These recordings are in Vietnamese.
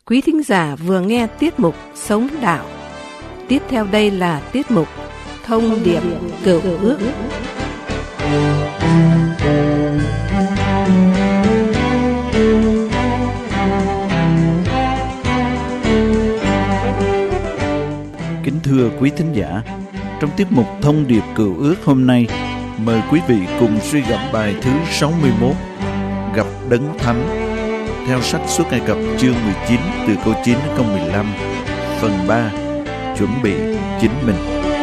Quý thính giả vừa nghe tiết mục Sống Đạo. Tiếp theo đây là tiết mục Thông điệp Cựu Ước. Kính thưa quý thính giả, trong tiết mục Thông điệp Cựu Ước hôm nay, mời quý vị cùng suy gẫm bài thứ 61, Gặp Đấng Thánh, theo sách Xuất Ai Cập chương 19 từ câu 9 đến câu 15, phần 3, chuẩn bị chính mình.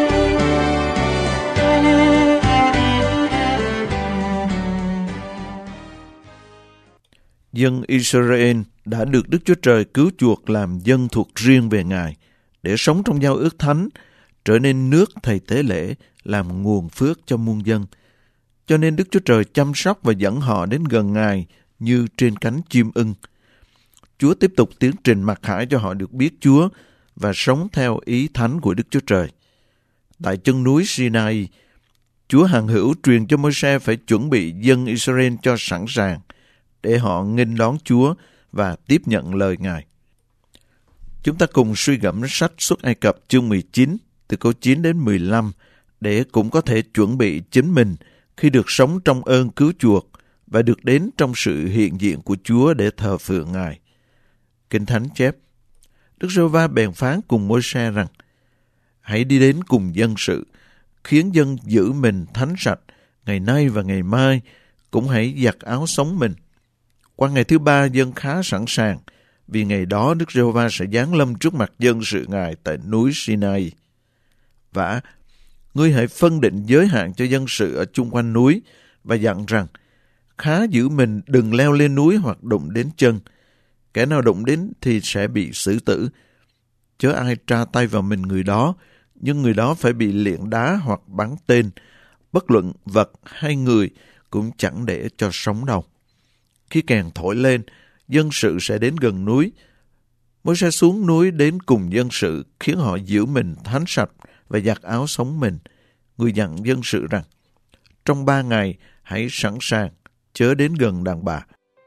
Dân Israel đã được Đức Chúa Trời cứu chuộc làm dân thuộc riêng về Ngài, để sống trong giao ước thánh, trở nên nước thầy tế lễ, làm nguồn phước cho muôn dân. Cho nên Đức Chúa Trời chăm sóc và dẫn họ đến gần Ngài như trên cánh chim ưng. Chúa tiếp tục tiến trình mặc khải cho họ được biết Chúa và sống theo ý thánh của Đức Chúa Trời. Tại chân núi Sinai, Chúa hằng hữu truyền cho Môi-se phải chuẩn bị dân Israel cho sẵn sàng để họ nghênh đón Chúa và tiếp nhận lời Ngài. Chúng ta cùng suy gẫm sách Xuất Ai Cập chương 19 từ câu 9 đến 15 để cũng có thể chuẩn bị chính mình khi được sống trong ơn cứu chuộc và được đến trong sự hiện diện của Chúa để thờ phượng Ngài. Kinh Thánh chép: Đức Giê-hô-va bèn phán cùng Môi-se rằng: Hãy đi đến cùng dân sự, khiến dân giữ mình thánh sạch, ngày nay và ngày mai, cũng hãy giặt áo sống mình. Qua ngày thứ ba dân khá sẵn sàng, vì ngày đó Đức Giê-hô-va sẽ giáng lâm trước mặt dân sự Ngài tại núi Sinai. Vả, ngươi hãy phân định giới hạn cho dân sự ở chung quanh núi và dặn rằng: khá giữ mình đừng leo lên núi hoặc đụng đến chân. Kẻ nào đụng đến thì sẽ bị xử tử. Chớ ai tra tay vào mình người đó, nhưng người đó phải bị liệng đá hoặc bắn tên. Bất luận vật hay người cũng chẳng để cho sống đâu. Khi kèn thổi lên, dân sự sẽ đến gần núi. Môi-se xuống núi đến cùng dân sự, khiến họ giữ mình thánh sạch và giặt áo sống mình. Người dặn dân sự rằng: trong 3 ngày hãy sẵn sàng, chớ đến gần đàn bà.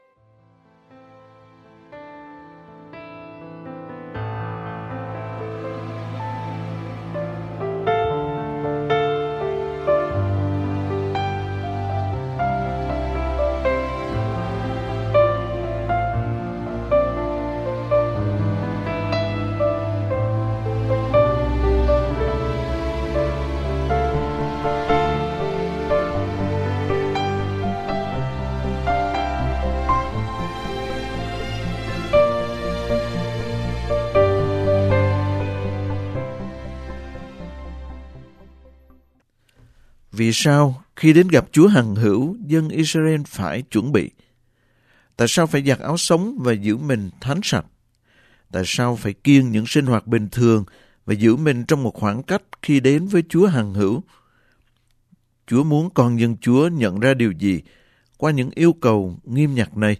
Vì sao khi đến gặp Chúa hằng hữu, dân Israel phải chuẩn bị? Tại sao phải giặt áo sống và giữ mình thánh sạch? Tại sao phải kiêng những sinh hoạt bình thường và giữ mình trong một khoảng cách khi đến với Chúa hằng hữu? Chúa muốn con dân Chúa nhận ra điều gì qua những yêu cầu nghiêm ngặt này?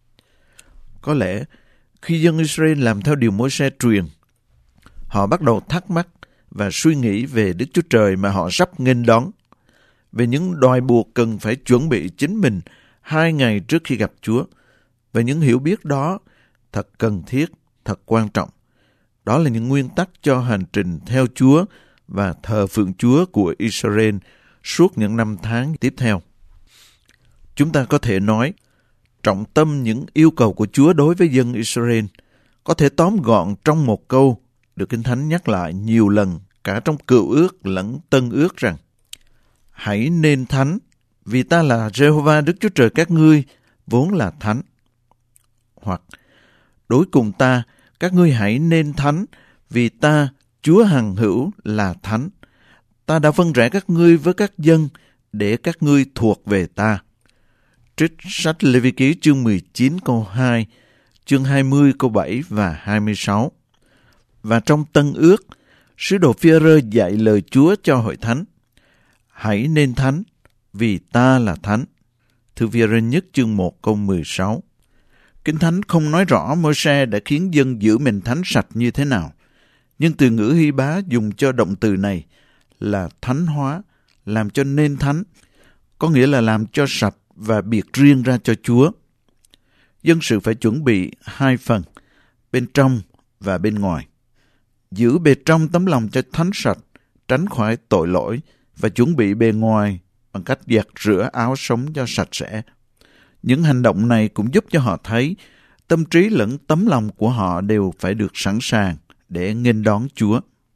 Có lẽ khi dân Israel làm theo điều Môi-se truyền, họ bắt đầu thắc mắc và suy nghĩ về Đức Chúa Trời mà họ sắp nghênh đón, về những đòi buộc cần phải chuẩn bị chính mình 2 ngày trước khi gặp Chúa. Và những hiểu biết đó thật cần thiết, thật quan trọng. Đó là những nguyên tắc cho hành trình theo Chúa và thờ phượng Chúa của Israel suốt những năm tháng tiếp theo. Chúng ta có thể nói, trọng tâm những yêu cầu của Chúa đối với dân Israel có thể tóm gọn trong một câu được Kinh Thánh nhắc lại nhiều lần cả trong Cựu Ước lẫn Tân Ước rằng: hãy nên thánh, vì ta là Giê-hô-va Đức Chúa Trời các ngươi, vốn là thánh. Hoặc, đối cùng ta, các ngươi hãy nên thánh, vì ta, Chúa hằng hữu, là thánh. Ta đã phân rẽ các ngươi với các dân, để các ngươi thuộc về ta. Trích sách Lê-vi-ký chương 19 câu 2, chương 20 câu 7 và 26. Và trong Tân Ước, sứ đồ Phi-e-rơ dạy lời Chúa cho hội thánh: hãy nên thánh, vì ta là thánh. Thư Phi-e-rơ nhất chương 1 câu 16. Kinh Thánh không nói rõ Môi-se đã khiến dân giữ mình thánh sạch như thế nào, nhưng từ ngữ Hy Bá dùng cho động từ này là thánh hóa, làm cho nên thánh, có nghĩa là làm cho sạch và biệt riêng ra cho Chúa. Dân sự phải chuẩn bị 2 phần. bên trong và bên ngoài. Giữ bề trong tấm lòng cho thánh sạch, tránh khỏi tội lỗi và chuẩn bị bề ngoài bằng cách giặt rửa áo sống cho sạch sẽ. Những hành động này cũng giúp cho họ thấy tâm trí lẫn tấm lòng của họ đều phải được sẵn sàng để nghênh đón Chúa.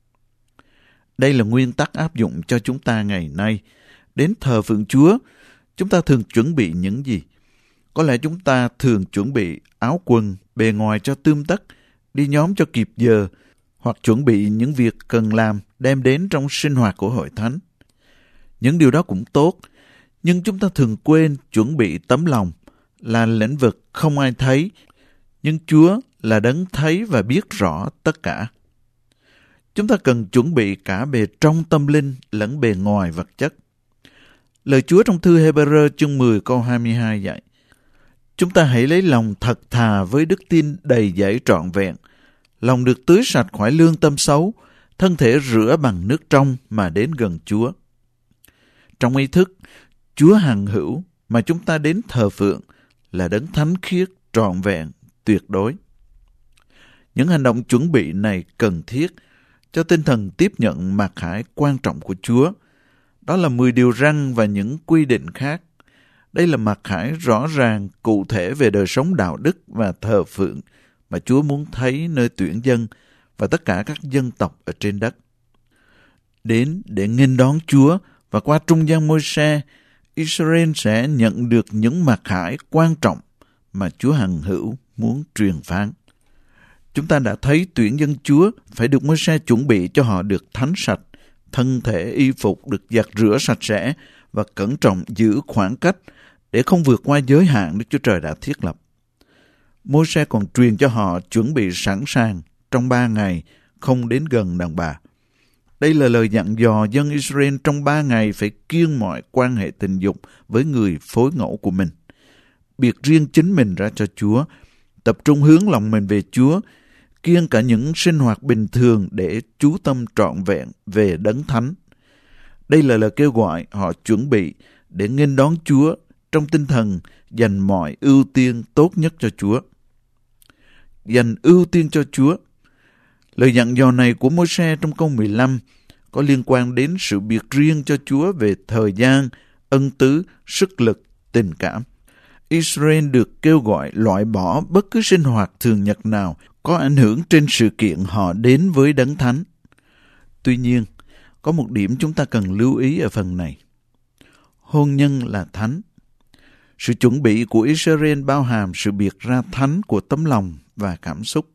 Đây là nguyên tắc áp dụng cho chúng ta ngày nay. Đến thờ phượng Chúa, chúng ta thường chuẩn bị những gì? Có lẽ chúng ta thường chuẩn bị áo quần, bề ngoài cho tươm tất, đi nhóm cho kịp giờ, hoặc chuẩn bị những việc cần làm đem đến trong sinh hoạt của hội thánh. Những điều đó cũng tốt, nhưng chúng ta thường quên chuẩn bị tấm lòng là lĩnh vực không ai thấy, nhưng Chúa là đấng thấy và biết rõ tất cả. Chúng ta cần chuẩn bị cả bề trong tâm linh lẫn bề ngoài vật chất. Lời Chúa trong thư Hê-bơ-rơ chương 10 câu 22 dạy: chúng ta hãy lấy lòng thật thà với đức tin đầy dẫy trọn vẹn, lòng được tưới sạch khỏi lương tâm xấu, thân thể rửa bằng nước trong mà đến gần Chúa. Trong ý thức, Chúa hằng hữu mà chúng ta đến thờ phượng là đấng thánh khiết, trọn vẹn, tuyệt đối. Những hành động chuẩn bị này cần thiết cho tinh thần tiếp nhận mặc khải quan trọng của Chúa. Đó là 10 điều răn và những quy định khác. Đây là mặc khải rõ ràng, cụ thể về đời sống đạo đức và thờ phượng mà Chúa muốn thấy nơi tuyển dân và tất cả các dân tộc ở trên đất. Đến để nghênh đón Chúa và qua trung gian Môi-se, Israel sẽ nhận được những mặc khải quan trọng mà Chúa hằng hữu muốn truyền phán. Chúng ta đã thấy tuyển dân Chúa phải được Môi-se chuẩn bị cho họ được thánh sạch, thân thể y phục được giặt rửa sạch sẽ và cẩn trọng giữ khoảng cách để không vượt qua giới hạn Đức Chúa Trời đã thiết lập. Môi-se còn truyền cho họ chuẩn bị sẵn sàng trong 3 ngày không đến gần đàn bà. Đây là lời dặn dò dân Israel trong 3 ngày phải kiêng mọi quan hệ tình dục với người phối ngẫu của mình. Biệt riêng chính mình ra cho Chúa, tập trung hướng lòng mình về Chúa, kiêng cả những sinh hoạt bình thường để chú tâm trọn vẹn về đấng thánh. Đây là lời kêu gọi họ chuẩn bị để nghênh đón Chúa trong tinh thần dành mọi ưu tiên tốt nhất cho Chúa. Dành ưu tiên cho Chúa. Lời dặn dò này của Môi-se trong câu 15 có liên quan đến sự biệt riêng cho Chúa về thời gian, ân tứ, sức lực, tình cảm. Israel được kêu gọi loại bỏ bất cứ sinh hoạt thường nhật nào có ảnh hưởng trên sự kiện họ đến với đấng thánh. Tuy nhiên, có một điểm chúng ta cần lưu ý ở phần này. Hôn nhân là thánh. Sự chuẩn bị của Israel bao hàm sự biệt ra thánh của tấm lòng và cảm xúc.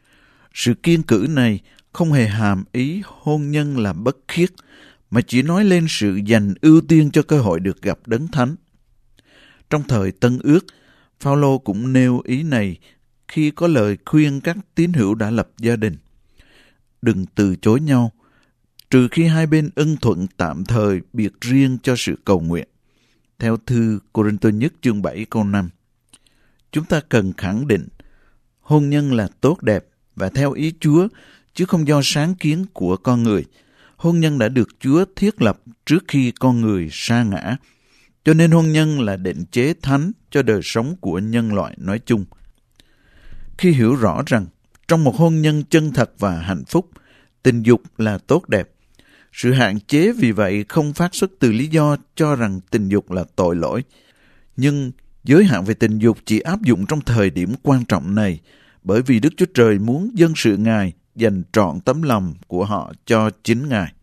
Sự kiêng cữ này không hề hàm ý hôn nhân là bất khiết, mà chỉ nói lên sự dành ưu tiên cho cơ hội được gặp đấng thánh. Trong thời Tân Ước, Phao-lô cũng nêu ý này khi có lời khuyên các tín hữu đã lập gia đình. Đừng từ chối nhau, trừ khi hai bên ưng thuận tạm thời biệt riêng cho sự cầu nguyện. Theo thư Cô-rinh-tô nhất chương 7 câu 5. Chúng ta cần khẳng định hôn nhân là tốt đẹp và theo ý Chúa, chứ không do sáng kiến của con người. Hôn nhân đã được Chúa thiết lập trước khi con người sa ngã, cho nên hôn nhân là định chế thánh cho đời sống của nhân loại nói chung. Khi hiểu rõ rằng trong một hôn nhân chân thật và hạnh phúc, tình dục là tốt đẹp, sự hạn chế vì vậy không phát xuất từ lý do cho rằng tình dục là tội lỗi. Nhưng giới hạn về tình dục chỉ áp dụng trong thời điểm quan trọng này, bởi vì Đức Chúa Trời muốn dân sự Ngài dành trọn tấm lòng của họ cho chính Ngài.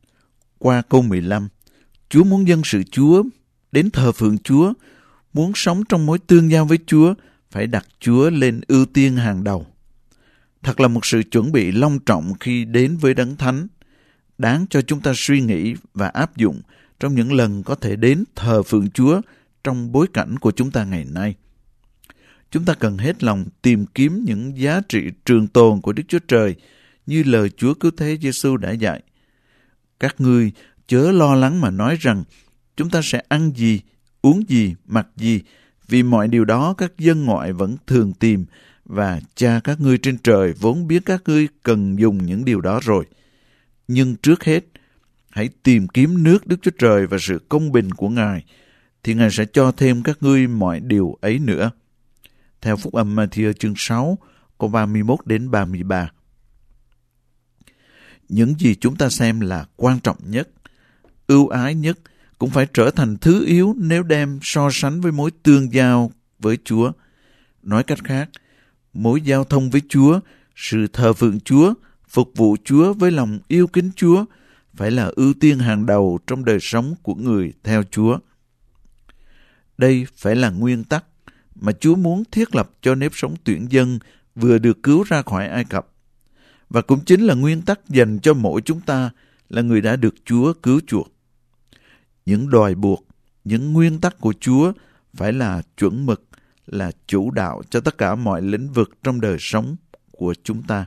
Qua câu 15, Chúa muốn dân sự Chúa đến thờ phượng Chúa, muốn sống trong mối tương giao với Chúa, phải đặt Chúa lên ưu tiên hàng đầu. Thật là một sự chuẩn bị long trọng khi đến với đấng thánh, đáng cho chúng ta suy nghĩ và áp dụng trong những lần có thể đến thờ phượng Chúa trong bối cảnh của chúng ta ngày nay. Chúng ta cần hết lòng tìm kiếm những giá trị trường tồn của Đức Chúa Trời như lời Chúa Cứu Thế Giê-xu đã dạy. Các ngươi chớ lo lắng mà nói rằng chúng ta sẽ ăn gì, uống gì, mặc gì, vì mọi điều đó các dân ngoại vẫn thường tìm, và Cha các ngươi trên trời vốn biết các ngươi cần dùng những điều đó rồi. Nhưng trước hết, hãy tìm kiếm nước Đức Chúa Trời và sự công bình của Ngài, thì Ngài sẽ cho thêm các ngươi mọi điều ấy nữa. Theo Phúc âm Ma-thi-ơ chương 6, câu 31 đến 33. Những gì chúng ta xem là quan trọng nhất, ưu ái nhất, cũng phải trở thành thứ yếu nếu đem so sánh với mối tương giao với Chúa. Nói cách khác, mối giao thông với Chúa, sự thờ phượng Chúa, phục vụ Chúa với lòng yêu kính Chúa phải là ưu tiên hàng đầu trong đời sống của người theo Chúa. Đây phải là nguyên tắc mà Chúa muốn thiết lập cho nếp sống tuyển dân vừa được cứu ra khỏi Ai Cập. Và cũng chính là nguyên tắc dành cho mỗi chúng ta là người đã được Chúa cứu chuộc. Những đòi buộc, những nguyên tắc của Chúa phải là chuẩn mực, là chủ đạo cho tất cả mọi lĩnh vực trong đời sống của chúng ta.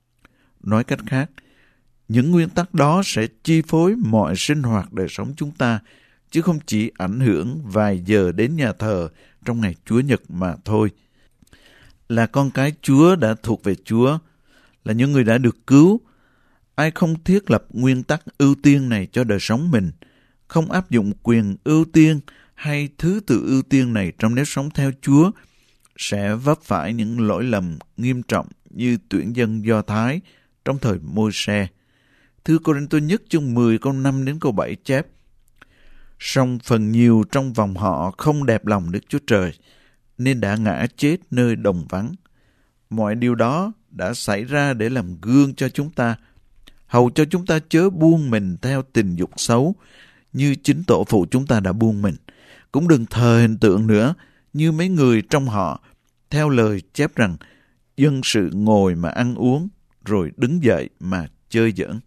Nói cách khác, những nguyên tắc đó sẽ chi phối mọi sinh hoạt đời sống chúng ta, chứ không chỉ ảnh hưởng vài giờ đến nhà thờ trong ngày Chúa Nhật mà thôi. Là con cái Chúa đã thuộc về Chúa, là những người đã được cứu, ai không thiết lập nguyên tắc ưu tiên này cho đời sống mình, không áp dụng quyền ưu tiên hay thứ tự ưu tiên này trong nếp sống theo Chúa, sẽ vấp phải những lỗi lầm nghiêm trọng như tuyển dân Do Thái trong thời Môi-se. Thư Cô-rinh-tô nhất chương 10 câu 5 đến câu 7 chép: Song phần nhiều trong vòng họ không đẹp lòng Đức Chúa Trời, nên đã ngã chết nơi đồng vắng. Mọi điều đó đã xảy ra để làm gương cho chúng ta, hầu cho chúng ta chớ buông mình theo tình dục xấu, như chính tổ phụ chúng ta đã buông mình. Cũng đừng thờ hình tượng nữa, như mấy người trong họ, theo lời chép rằng, dân sự ngồi mà ăn uống, rồi đứng dậy mà chơi giỡn.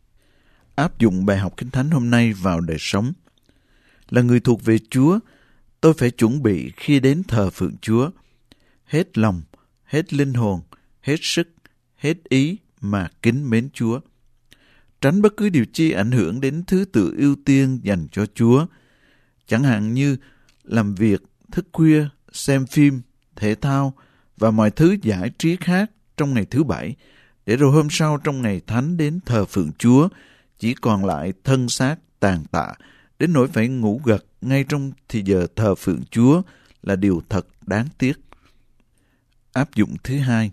Áp dụng bài học Kinh Thánh hôm nay vào đời sống. Là người thuộc về Chúa, tôi phải chuẩn bị khi đến thờ phượng Chúa, hết lòng, hết linh hồn, hết sức, hết ý mà kính mến Chúa. Tránh bất cứ điều chi ảnh hưởng đến thứ tự ưu tiên dành cho Chúa, chẳng hạn như làm việc, thức khuya, xem phim, thể thao và mọi thứ giải trí khác trong ngày thứ Bảy, để rồi hôm sau trong ngày Thánh đến thờ phượng Chúa, chỉ còn lại thân xác tàn tạ, đến nỗi phải ngủ gật ngay trong thì giờ thờ phượng Chúa là điều thật đáng tiếc. Áp dụng thứ hai,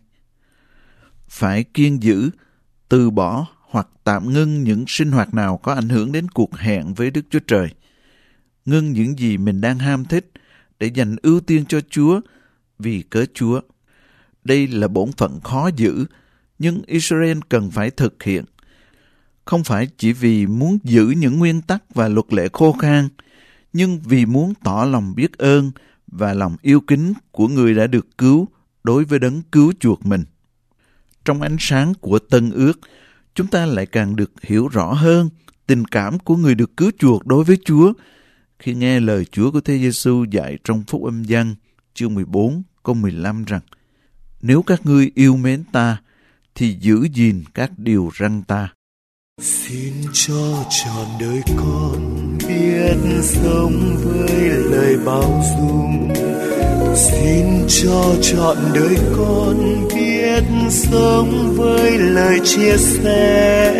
phải kiêng giữ, từ bỏ hoặc tạm ngưng những sinh hoạt nào có ảnh hưởng đến cuộc hẹn với Đức Chúa Trời. Ngưng những gì mình đang ham thích để dành ưu tiên cho Chúa vì cớ Chúa. Đây là bổn phận khó giữ, nhưng Israel cần phải thực hiện. Không phải chỉ vì muốn giữ những nguyên tắc và luật lệ khô khan, nhưng vì muốn tỏ lòng biết ơn và lòng yêu kính của người đã được cứu đối với đấng cứu chuộc mình. Trong ánh sáng của Tân Ước, chúng ta lại càng được hiểu rõ hơn tình cảm của người được cứu chuộc đối với Chúa khi nghe lời Chúa của Thế Giêsu dạy trong Phúc Âm Giăng chương 14 câu 15 rằng: Nếu các ngươi yêu mến ta, thì giữ gìn các điều răn ta. Xin cho trọn đời con biết sống với lời bao dung. Xin cho trọn đời con biết sống với lời chia sẻ,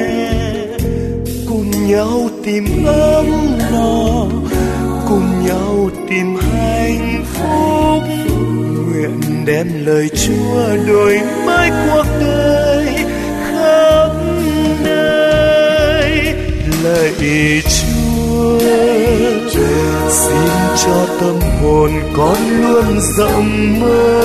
cùng nhau tìm ấm no, cùng nhau tìm hạnh phúc. Nguyện đem lời Chúa đổi mới cuộc đời khắp nơi. Lạy Chúa, xin cho tâm hồn con luôn rộng mở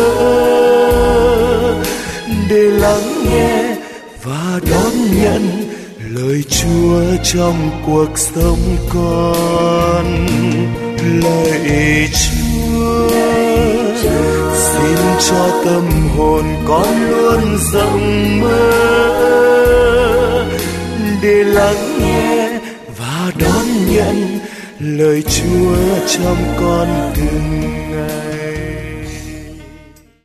để lắng nghe và đón nhận lời Chúa trong cuộc sống con. Lạy Chúa, xin cho tâm hồn con luôn rộng mở để lắng nghe và đón nhận lời Chúa trong con từng ngày.